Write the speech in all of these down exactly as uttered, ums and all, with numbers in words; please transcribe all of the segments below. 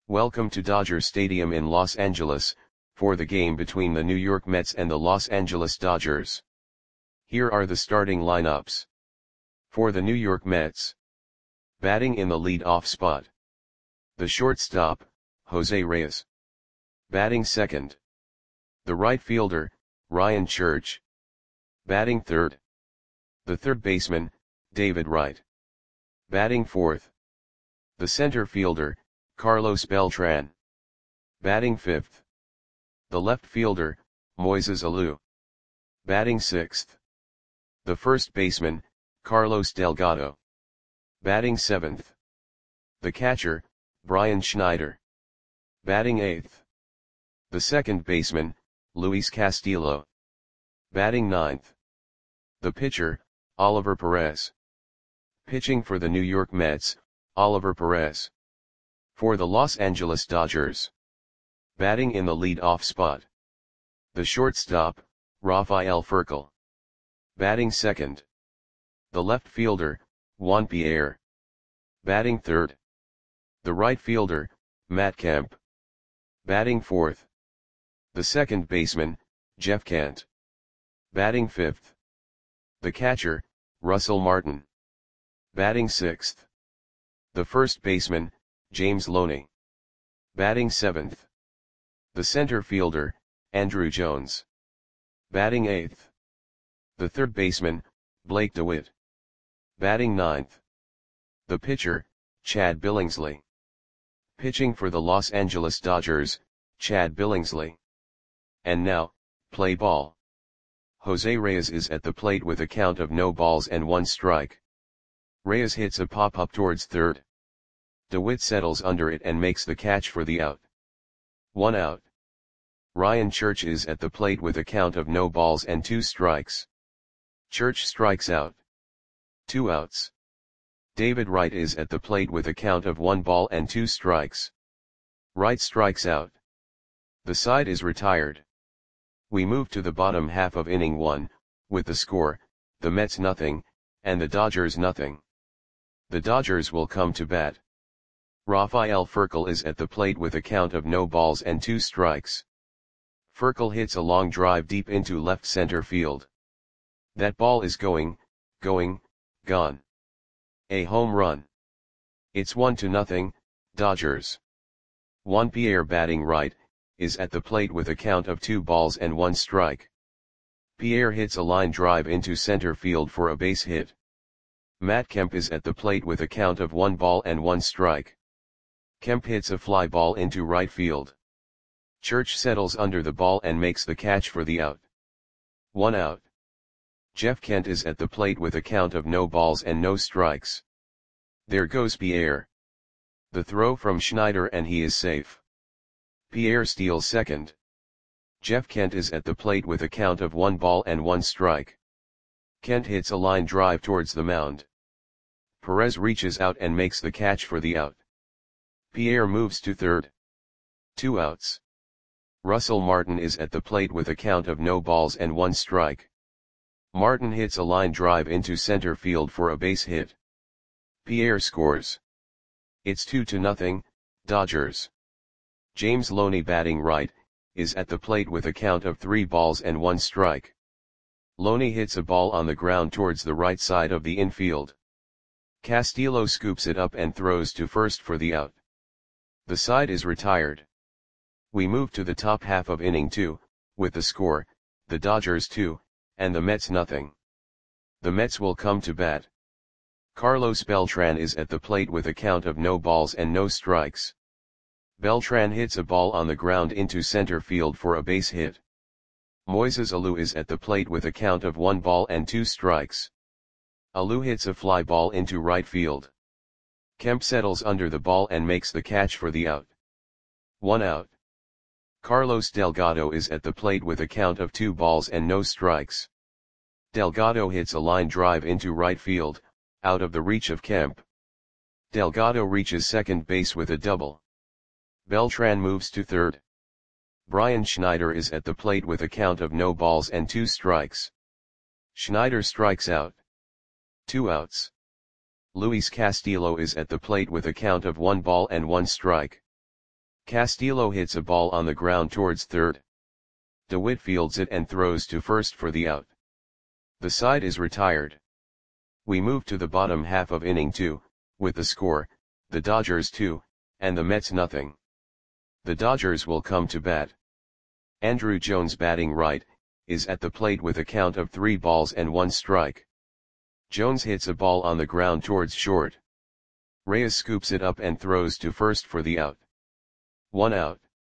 Welcome to Dodger Stadium in Los Angeles, for the game between the New York Mets and the Los Angeles Dodgers. Here are the starting lineups. For the New York Mets. Batting in the lead-off spot. The shortstop, Jose Reyes. Batting second. The right fielder, Ryan Church. Batting third. The third baseman, David Wright. Batting fourth. The center fielder, Carlos Beltran. Batting fifth. The left fielder, Moises Alou. Batting sixth. The first baseman, Carlos Delgado. Batting seventh. The catcher, Brian Schneider. Batting eighth. The second baseman, Luis Castillo. Batting ninth. The pitcher, Oliver Perez. Pitching for the New York Mets, Oliver Perez. For the Los Angeles Dodgers. Batting in the lead-off spot. The shortstop, Rafael Furcal. Batting second. The left fielder, Juan Pierre. Batting third. The right fielder, Matt Kemp. Batting fourth. The second baseman, Jeff Kent. Batting fifth. The catcher, Russell Martin. Batting sixth. The first baseman, James Loney. Batting seventh. The center fielder, Andruw Jones. Batting eighth. The third baseman, Blake DeWitt. Batting ninth. The pitcher, Chad Billingsley. Pitching for the Los Angeles Dodgers, Chad Billingsley. And now, play ball. Jose Reyes is at the plate with a count of no balls and one strike. Reyes hits a pop-up towards third. DeWitt settles under it and makes the catch for the out. One out. Ryan Church is at the plate with a count of no balls and two strikes. Church strikes out. Two outs. David Wright is at the plate with a count of one ball and two strikes. Wright strikes out. The side is retired. We move to the bottom half of inning one, with the score, the Mets nothing, and the Dodgers nothing. The Dodgers will come to bat. Rafael Furcal is at the plate with a count of no balls and two strikes. Furcal hits a long drive deep into left center field. That ball is going, going, gone. A home run. It's one to nothing, Dodgers. Juan Pierre batting right, is at the plate with a count of two balls and one strike. Pierre hits a line drive into center field for a base hit. Matt Kemp is at the plate with a count of one ball and one strike. Kemp hits a fly ball into right field. Church settles under the ball and makes the catch for the out. One out. Jeff Kent is at the plate with a count of no balls and no strikes. There goes Pierre. The throw from Schneider and he is safe. Pierre steals second. Jeff Kent is at the plate with a count of one ball and one strike. Kent hits a line drive towards the mound. Perez reaches out and makes the catch for the out. Pierre moves to third. Two outs. Russell Martin is at the plate with a count of no balls and one strike. Martin hits a line drive into center field for a base hit. Pierre scores. It's two to nothing, Dodgers. James Loney batting right, is at the plate with a count of three balls and one strike. Loney hits a ball on the ground towards the right side of the infield. Castillo scoops it up and throws to first for the out. The side is retired. We move to the top half of inning two, with the score, the Dodgers two, and the Mets nothing. The Mets will come to bat. Carlos Beltran is at the plate with a count of no balls and no strikes. Beltran hits a ball on the ground into center field for a base hit. Moises Alou is at the plate with a count of one ball and two strikes. Alou hits a fly ball into right field. Kemp settles under the ball and makes the catch for the out. One out. Carlos Delgado is at the plate with a count of two balls and no strikes. Delgado hits a line drive into right field, out of the reach of Kemp. Delgado reaches second base with a double. Beltran moves to third. Brian Schneider is at the plate with a count of no balls and two strikes. Schneider strikes out. Two outs. Luis Castillo is at the plate with a count of one ball and one strike. Castillo hits a ball on the ground towards third. DeWitt fields it and throws to first for the out. The side is retired. We move to the bottom half of inning two, with the score, the Dodgers two, and the Mets nothing. The Dodgers will come to bat. Andruw Jones, batting right, is at the plate with a count of three balls and one strike. Jones hits a ball on the ground towards short. Reyes scoops it up and throws to first for the out. One out.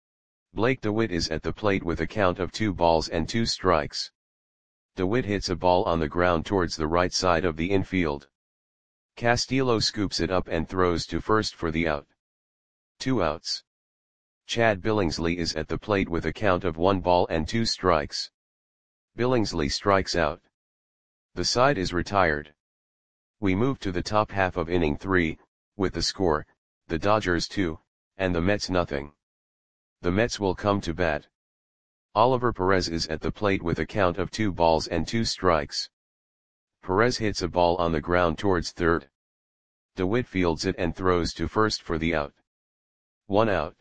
Blake DeWitt is at the plate with a count of two balls and two strikes. DeWitt hits a ball on the ground towards the right side of the infield. Castillo scoops it up and throws to first for the out. Two outs. Chad Billingsley is at the plate with a count of one ball and two strikes. Billingsley strikes out. The side is retired. We move to the top half of inning three, with the score, the Dodgers two, and the Mets nothing. The Mets will come to bat. Oliver Perez is at the plate with a count of two balls and two strikes. Perez hits a ball on the ground towards third. DeWitt fields it and throws to first for the out. One out.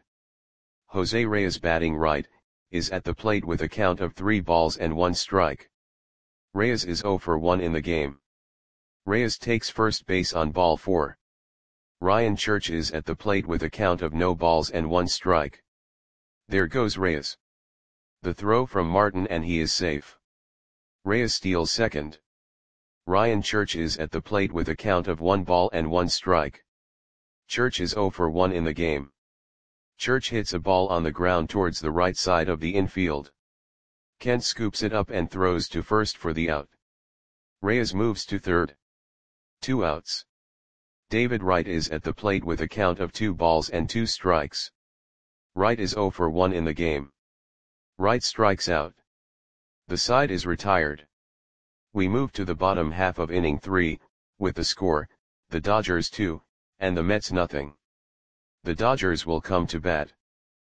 Jose Reyes, batting right, is at the plate with a count of three balls and one strike. Reyes is zero for one in the game. Reyes takes first base on ball four. Ryan Church is at the plate with a count of no balls and one strike. There goes Reyes. The throw from Martin and he is safe. Reyes steals second. Ryan Church is at the plate with a count of one ball and one strike. Church is zero for one in the game. Church hits a ball on the ground towards the right side of the infield. Kent scoops it up and throws to first for the out. Reyes moves to third. Two outs. David Wright is at the plate with a count of two balls and two strikes. Wright is zero for one in the game. Wright strikes out. The side is retired. We move to the bottom half of inning three, with the score, the Dodgers two, and the Mets nothing. The Dodgers will come to bat.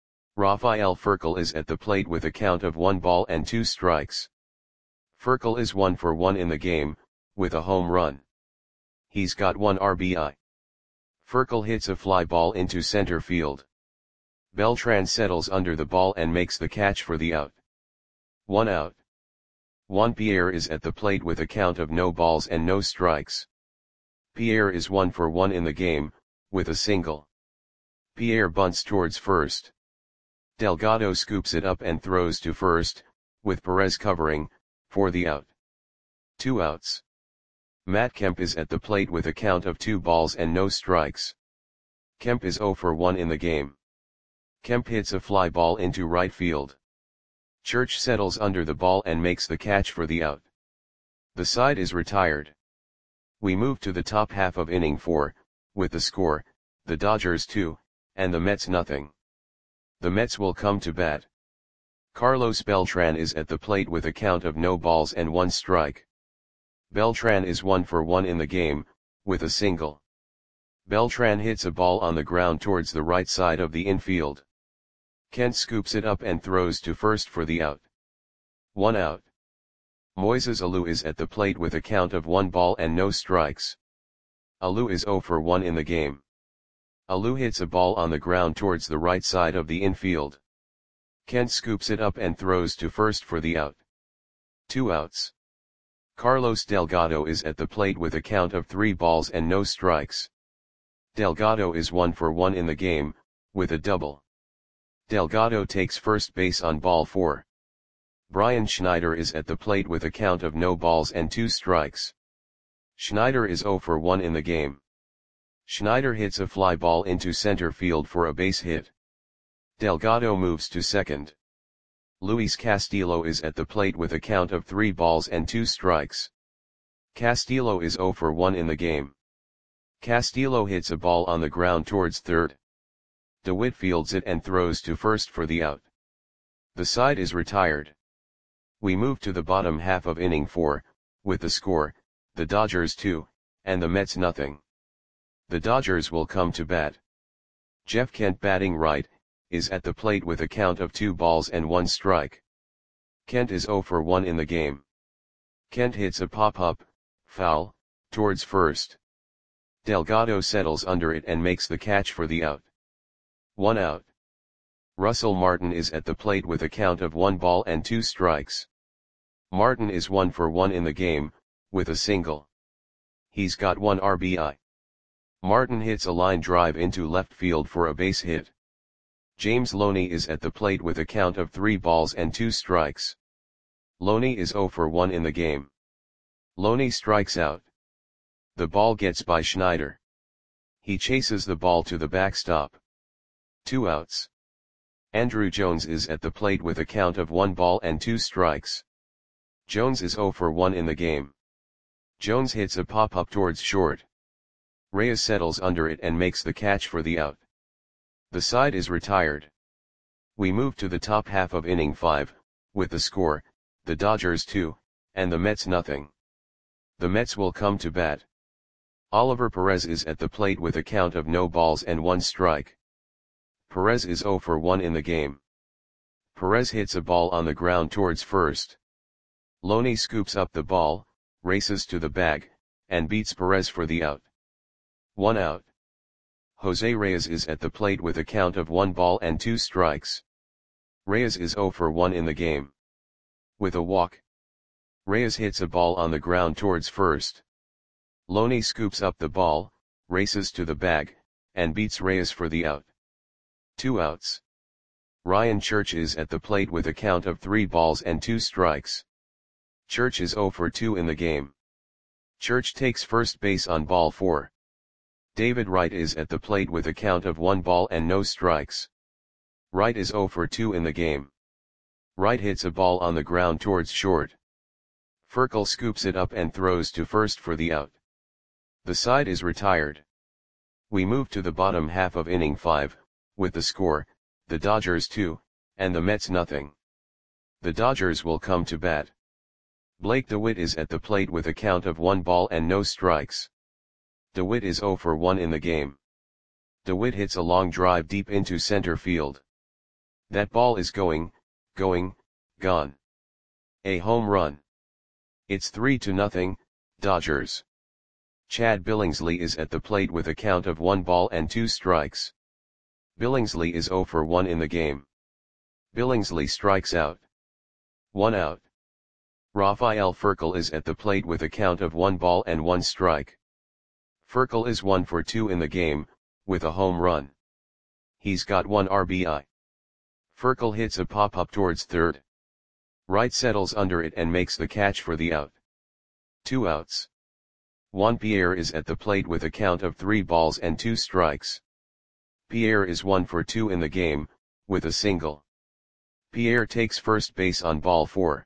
Rafael Furcal is at the plate with a count of one ball and two strikes. Furcal is one for one in the game, with a home run. He's got one R B I. Furcal hits a fly ball into center field. Beltran settles under the ball and makes the catch for the out. One out. Juan Pierre is at the plate with a count of no balls and no strikes. Pierre is one for one in the game, with a single. Pierre bunts towards first. Delgado scoops it up and throws to first, with Perez covering, for the out. Two outs. Matt Kemp is at the plate with a count of two balls and no strikes. Kemp is zero for one in the game. Kemp hits a fly ball into right field. Church settles under the ball and makes the catch for the out. The side is retired. We move to the top half of inning four, with the score, the Dodgers two, and the Mets nothing. The Mets will come to bat. Carlos Beltran is at the plate with a count of no balls and one strike. Beltran is one for one in the game, with a single. Beltran hits a ball on the ground towards the right side of the infield. Kent scoops it up and throws to first for the out. One out. Moises Alou is at the plate with a count of one ball and no strikes. Alou is zero for one in the game. Alou hits a ball on the ground towards the right side of the infield. Kent scoops it up and throws to first for the out. Two outs. Carlos Delgado is at the plate with a count of three balls and no strikes. Delgado is one for one in the game, with a double. Delgado takes first base on ball four. Brian Schneider is at the plate with a count of no balls and two strikes. Schneider is zero for one in the game. Schneider hits a fly ball into center field for a base hit. Delgado moves to second. Luis Castillo is at the plate with a count of three balls and two strikes. Castillo is zero for one in the game. Castillo hits a ball on the ground towards third. DeWitt fields it and throws to first for the out. The side is retired. We move to the bottom half of inning four, with the score, the Dodgers two, and the Mets nothing. The Dodgers will come to bat. Jeff Kent, batting right, is at the plate with a count of two balls and one strike. Kent is zero for one in the game. Kent hits a pop-up, foul, towards first. Delgado settles under it and makes the catch for the out. One out. Russell Martin is at the plate with a count of one ball and two strikes. Martin is one for one in the game, with a single. He's got one R B I. Martin hits a line drive into left field for a base hit. James Loney is at the plate with a count of three balls and two strikes. Loney is zero for one in the game. Loney strikes out. The ball gets by Schneider. He chases the ball to the backstop. Two outs. Andruw Jones is at the plate with a count of one ball and two strikes. Jones is zero for one in the game. Jones hits a pop-up towards short. Reyes settles under it and makes the catch for the out. The side is retired. We move to the top half of inning five, with the score, the Dodgers two, and the Mets nothing. The Mets will come to bat. Oliver Perez is at the plate with a count of no balls and one strike. Perez is zero for one in the game. Perez hits a ball on the ground towards first. Loney scoops up the ball, races to the bag, and beats Perez for the out. One out. Jose Reyes is at the plate with a count of one ball and two strikes. Reyes is zero for one in the game. With a walk. Reyes hits a ball on the ground towards first. Loney scoops up the ball, races to the bag, and beats Reyes for the out. Two outs. Ryan Church is at the plate with a count of three balls and two strikes. Church is zero for two in the game. Church takes first base on ball four. David Wright is at the plate with a count of one ball and no strikes. Wright is zero for two in the game. Wright hits a ball on the ground towards short. Furkel scoops it up and throws to first for the out. The side is retired. We move to the bottom half of inning five, with the score, the Dodgers two, and the Mets nothing. The Dodgers will come to bat. Blake DeWitt is at the plate with a count of one ball and no strikes. DeWitt is zero for one in the game. DeWitt hits a long drive deep into center field. That ball is going, going, gone. A home run. It's three to nothing, Dodgers. Chad Billingsley is at the plate with a count of one ball and two strikes. Billingsley is zero for one in the game. Billingsley strikes out. One out. Rafael Furcal is at the plate with a count of one ball and one strike. Furcal is one for two in the game, with a home run. He's got one R B I. Furcal hits a pop-up towards third. Wright settles under it and makes the catch for the out. Two outs. Juan Pierre is at the plate with a count of three balls and two strikes. Pierre is one for two in the game, with a single. Pierre takes first base on ball four.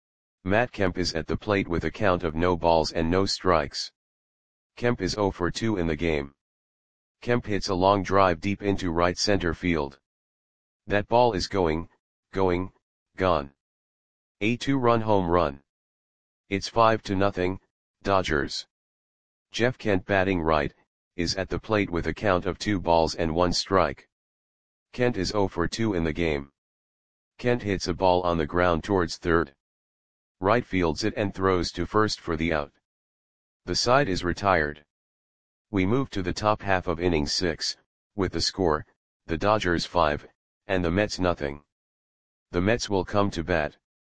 Matt Kemp is at the plate with a count of no balls and no strikes. Kemp is zero for two in the game. Kemp hits a long drive deep into right center field. That ball is going, going, gone. A two-run home run. It's five to nothing, Dodgers. Jeff Kent batting right, is at the plate with a count of two balls and one strike. Kent is zero for two in the game. Kent hits a ball on the ground towards third. Wright fields it and throws to first for the out. The side is retired. We move to the top half of inning six, with the score, the Dodgers five, and the Mets nothing. The Mets will come to bat.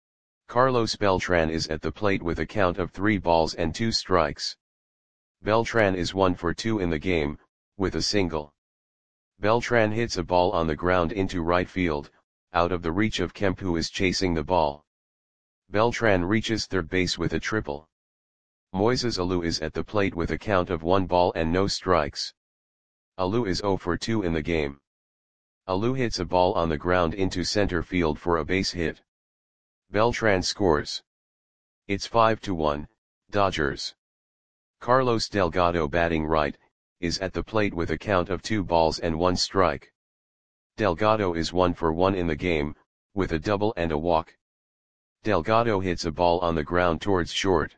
Carlos Beltran is at the plate with a count of three balls and two strikes. Beltran is one for two in the game, with a single. Beltran hits a ball on the ground into right field, out of the reach of Kemp who is chasing the ball. Beltran reaches third base with a triple. Moises Alou is at the plate with a count of one ball and no strikes. Alou is zero for two in the game. Alou hits a ball on the ground into center field for a base hit. Beltran scores. It's five to one, Dodgers. Carlos Delgado batting right, is at the plate with a count of two balls and one strike. Delgado is one for one in the game, with a double and a walk. Delgado hits a ball on the ground towards short.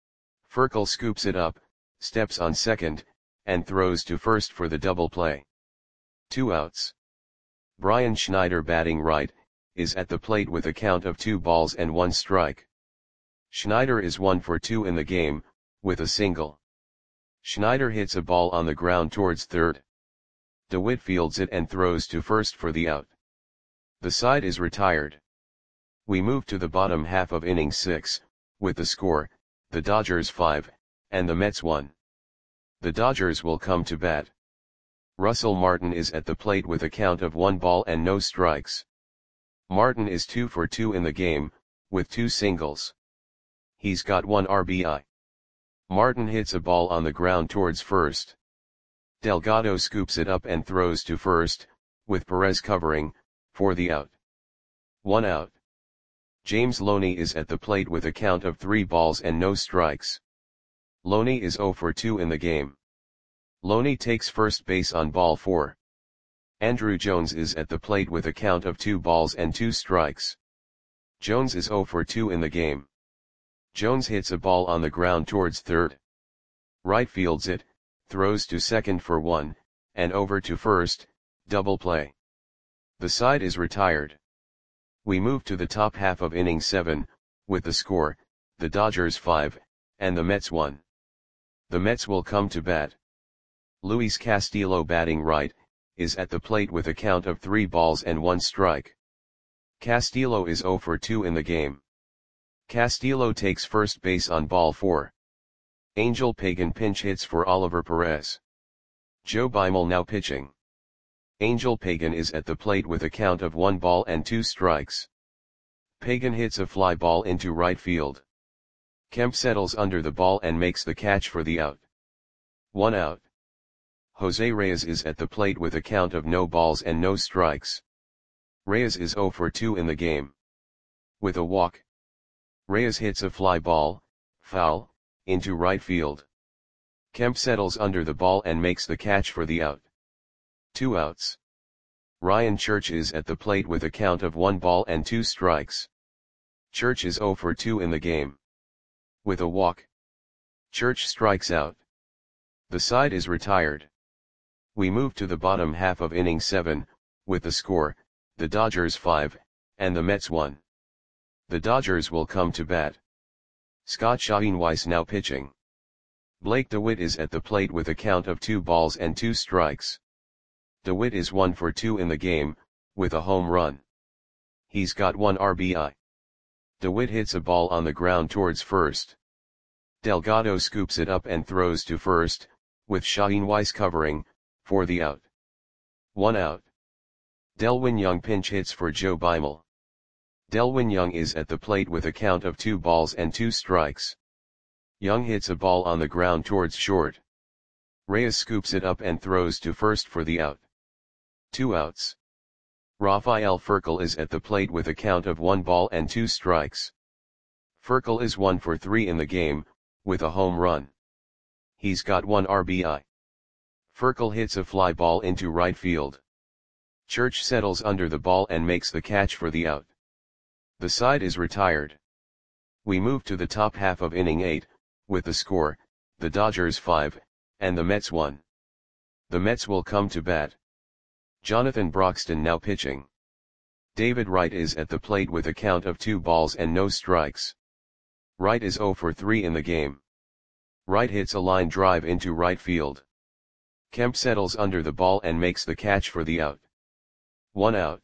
Furcal scoops it up, steps on second, and throws to first for the double play. Two outs. Brian Schneider batting right, is at the plate with a count of two balls and one strike. Schneider is one for two in the game, with a single. Schneider hits a ball on the ground towards third. DeWitt fields it and throws to first for the out. The side is retired. We move to the bottom half of inning six, with the score, the Dodgers five, and the Mets one. The Dodgers will come to bat. Russell Martin is at the plate with a count of one ball and no strikes. Martin is two for two in the game, with two singles. He's got one R B I. Martin hits a ball on the ground towards first. Delgado scoops it up and throws to first, with Perez covering, for the out. One out. James Loney is at the plate with a count of three balls and no strikes. Loney is zero for two in the game. Loney takes first base on ball four. Andruw Jones is at the plate with a count of two balls and two strikes. Jones is zero for two in the game. Jones hits a ball on the ground towards third. Right fields it, throws to second for one, and over to first, double play. The side is retired. We move to the top half of inning seven, with the score, the Dodgers five, and the Mets one. The Mets will come to bat. Luis Castillo, batting right, is at the plate with a count of three balls and one strike. Castillo is zero for two in the game. Castillo takes first base on ball four. Angel Pagan pinch hits for Oliver Perez. Joe Beimel now pitching. Angel Pagan is at the plate with a count of one ball and two strikes. Pagan hits a fly ball into right field. Kemp settles under the ball and makes the catch for the out. One out. Jose Reyes is at the plate with a count of no balls and no strikes. Reyes is zero for two in the game. With a walk. Reyes hits a fly ball, foul, into right field. Kemp settles under the ball and makes the catch for the out. Two outs. Ryan Church is at the plate with a count of one ball and two strikes. Church is zero for two in the game. With a walk. Church strikes out. The side is retired. We move to the bottom half of inning seven, with the score, the Dodgers five, and the Mets one. The Dodgers will come to bat. Scott Schoenweis now pitching. Blake DeWitt is at the plate with a count of two balls and two strikes. DeWitt is one for two in the game, with a home run. He's got one R B I. DeWitt hits a ball on the ground towards first. Delgado scoops it up and throws to first, with Schoenweis covering, for the out. One out. Delwin Young pinch hits for Joe Beimel. Delwin Young is at the plate with a count of two balls and two strikes. Young hits a ball on the ground towards short. Reyes scoops it up and throws to first for the out. Two outs. Rafael Furcal is at the plate with a count of one ball and two strikes. Furcal is one for three in the game, with a home run. He's got one R B I. Furcal hits a fly ball into right field. Church settles under the ball and makes the catch for the out. The side is retired. We move to the top half of inning eight, with the score, the Dodgers five, and the Mets one. The Mets will come to bat. Jonathan Broxton now pitching. David Wright is at the plate with a count of two balls and no strikes. Wright is zero for three in the game. Wright hits a line drive into right field. Kemp settles under the ball and makes the catch for the out. One out.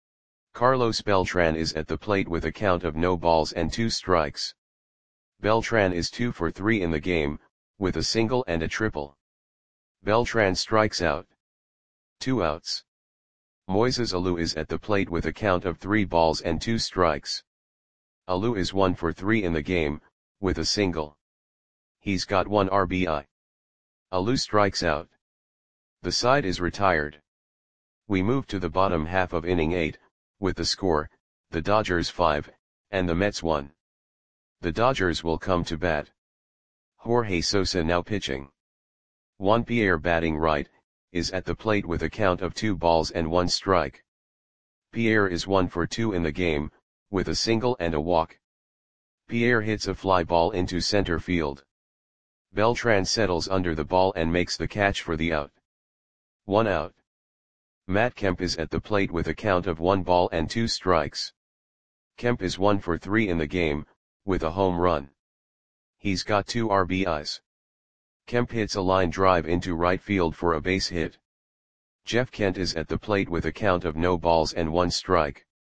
Carlos Beltran is at the plate with a count of no balls and two strikes. Beltran is two for three in the game, with a single and a triple. Beltran strikes out. Two outs. Moises Alou is at the plate with a count of three balls and two strikes. Alou is one for three in the game, with a single. He's got one R B I. Alou strikes out. The side is retired. We move to the bottom half of inning eight, with the score, the Dodgers five, and the Mets one. The Dodgers will come to bat. Jorge Sosa now pitching. Juan Pierre, batting right, is at the plate with a count of two balls and one strike. Pierre is one for two in the game, with a single and a walk. Pierre hits a fly ball into center field. Beltran settles under the ball and makes the catch for the out. One out. Matt Kemp is at the plate with a count of one ball and two strikes. Kemp is one for three in the game, with a home run. He's got two R B Is. Kemp hits a line drive into right field for a base hit. Jeff Kent is at the plate with a count of no balls and one strike.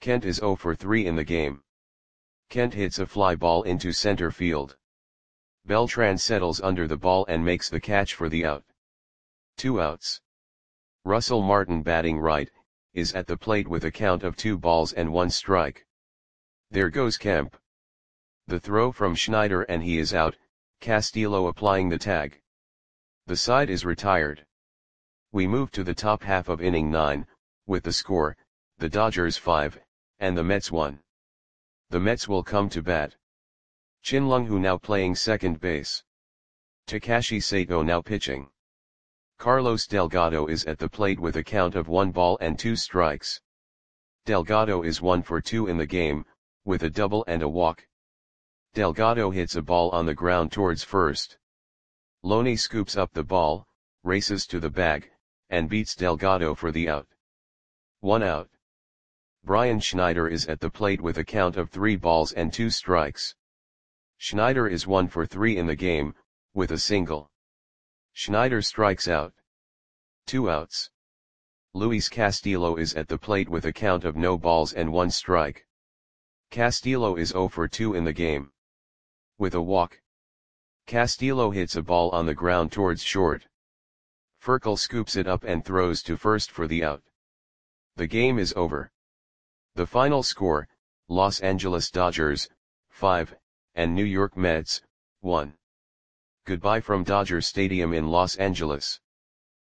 Kent is zero for three in the game. Kent hits a fly ball into center field. Beltran settles under the ball and makes the catch for the out. Two outs. Russell Martin, batting right, is at the plate with a count of two balls and one strike. There goes Kemp. The throw from Schneider and he is out, Castillo applying the tag. The side is retired. We move to the top half of inning nine, with the score, the Dodgers five, and the Mets one. The Mets will come to bat. Chin-Lung Hu now playing second base. Takashi Sato now pitching. Carlos Delgado is at the plate with a count of one ball and two strikes. Delgado is one for two in the game, with a double and a walk. Delgado hits a ball on the ground towards first. Loney scoops up the ball, races to the bag, and beats Delgado for the out. One out. Brian Schneider is at the plate with a count of three balls and two strikes. Schneider is one for three in the game, with a single. Schneider strikes out. Two outs. Luis Castillo is at the plate with a count of no balls and one strike. Castillo is zero for two in the game. With a walk. Castillo hits a ball on the ground towards short. Furcal scoops it up and throws to first for the out. The game is over. The final score, Los Angeles Dodgers, five, and New York Mets, one. Goodbye from Dodger Stadium in Los Angeles.